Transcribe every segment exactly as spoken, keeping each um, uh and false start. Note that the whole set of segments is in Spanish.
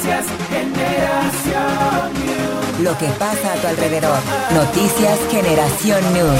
Noticias Generación News. Lo que pasa a tu alrededor. Noticias Generación News.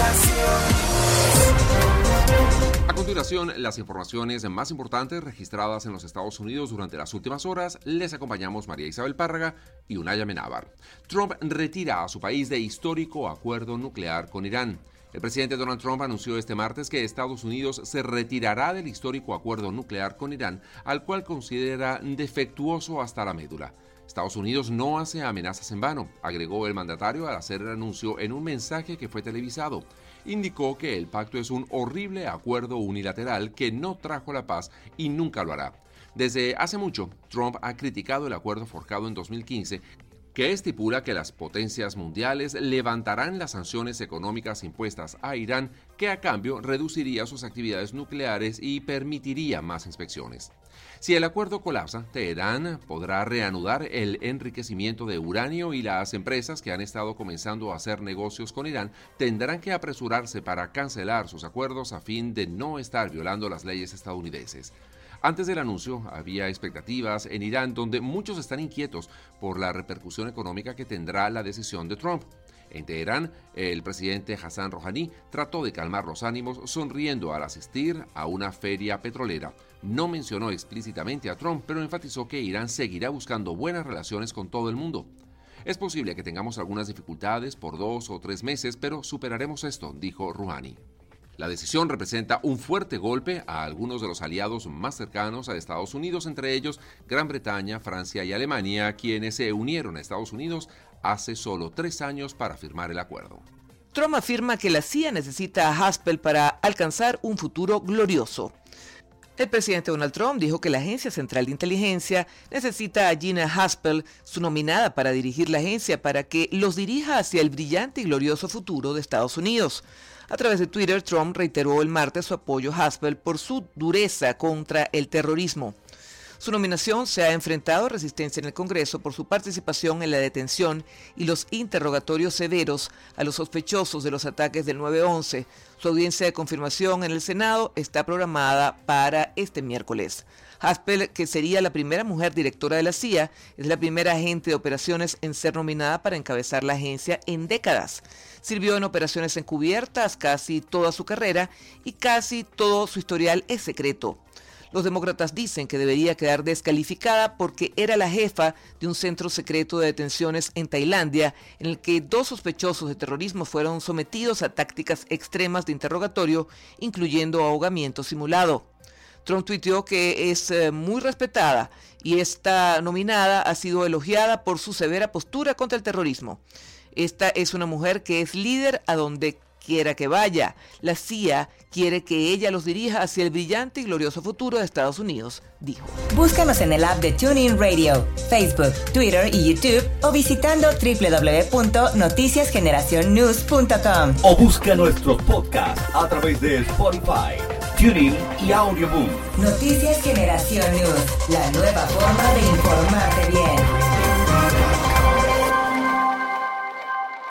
A continuación, las informaciones más importantes registradas en los Estados Unidos durante las últimas horas. Les acompañamos María Isabel Párraga y Unaya Menábar. Trump retira a su país de histórico acuerdo nuclear con Irán. El presidente Donald Trump anunció este martes que Estados Unidos se retirará del histórico acuerdo nuclear con Irán, al cual considera defectuoso hasta la médula. Estados Unidos no hace amenazas en vano, agregó el mandatario al hacer el anuncio en un mensaje que fue televisado. Indicó que el pacto es un horrible acuerdo unilateral que no trajo la paz y nunca lo hará. Desde hace mucho, Trump ha criticado el acuerdo forjado en dos mil quince, que estipula que las potencias mundiales levantarán las sanciones económicas impuestas a Irán, que a cambio reduciría sus actividades nucleares y permitiría más inspecciones. Si el acuerdo colapsa, Teherán podrá reanudar el enriquecimiento de uranio y las empresas que han estado comenzando a hacer negocios con Irán tendrán que apresurarse para cancelar sus acuerdos a fin de no estar violando las leyes estadounidenses. Antes del anuncio, había expectativas en Irán donde muchos están inquietos por la repercusión económica que tendrá la decisión de Trump. En Teherán, el presidente Hassan Rouhani trató de calmar los ánimos sonriendo al asistir a una feria petrolera. No mencionó explícitamente a Trump, pero enfatizó que Irán seguirá buscando buenas relaciones con todo el mundo. Es posible que tengamos algunas dificultades por dos o tres meses, pero superaremos esto, dijo Rouhani. La decisión representa un fuerte golpe a algunos de los aliados más cercanos a Estados Unidos, entre ellos Gran Bretaña, Francia y Alemania, quienes se unieron a Estados Unidos hace solo tres años para firmar el acuerdo. Trump afirma que la C I A necesita a Haspel para alcanzar un futuro glorioso. El presidente Donald Trump dijo que la Agencia Central de Inteligencia necesita a Gina Haspel, su nominada para dirigir la agencia, para que los dirija hacia el brillante y glorioso futuro de Estados Unidos. A través de Twitter, Trump reiteró el martes su apoyo a Haspel por su dureza contra el terrorismo. Su nominación se ha enfrentado a resistencia en el Congreso por su participación en la detención y los interrogatorios severos a los sospechosos de los ataques del nueve once. Su audiencia de confirmación en el Senado está programada para este miércoles. Haspel, que sería la primera mujer directora de la C I A, es la primera agente de operaciones en ser nominada para encabezar la agencia en décadas. Sirvió en operaciones encubiertas casi toda su carrera y casi todo su historial es secreto. Los demócratas dicen que debería quedar descalificada porque era la jefa de un centro secreto de detenciones en Tailandia, en el que dos sospechosos de terrorismo fueron sometidos a tácticas extremas de interrogatorio, incluyendo ahogamiento simulado. Trump tuiteó que es eh, muy respetada y esta nominada ha sido elogiada por su severa postura contra el terrorismo. Esta es una mujer que es líder a donde quiera que vaya. La C I A quiere que ella los dirija hacia el brillante y glorioso futuro de Estados Unidos, dijo. Búscanos en el app de TuneIn Radio, Facebook, Twitter y YouTube o visitando doble u doble u doble u punto noticias generación news punto com. O busca nuestros podcasts a través de Spotify, TuneIn y Audioboom. Noticias Generación News, la nueva forma de informarte bien.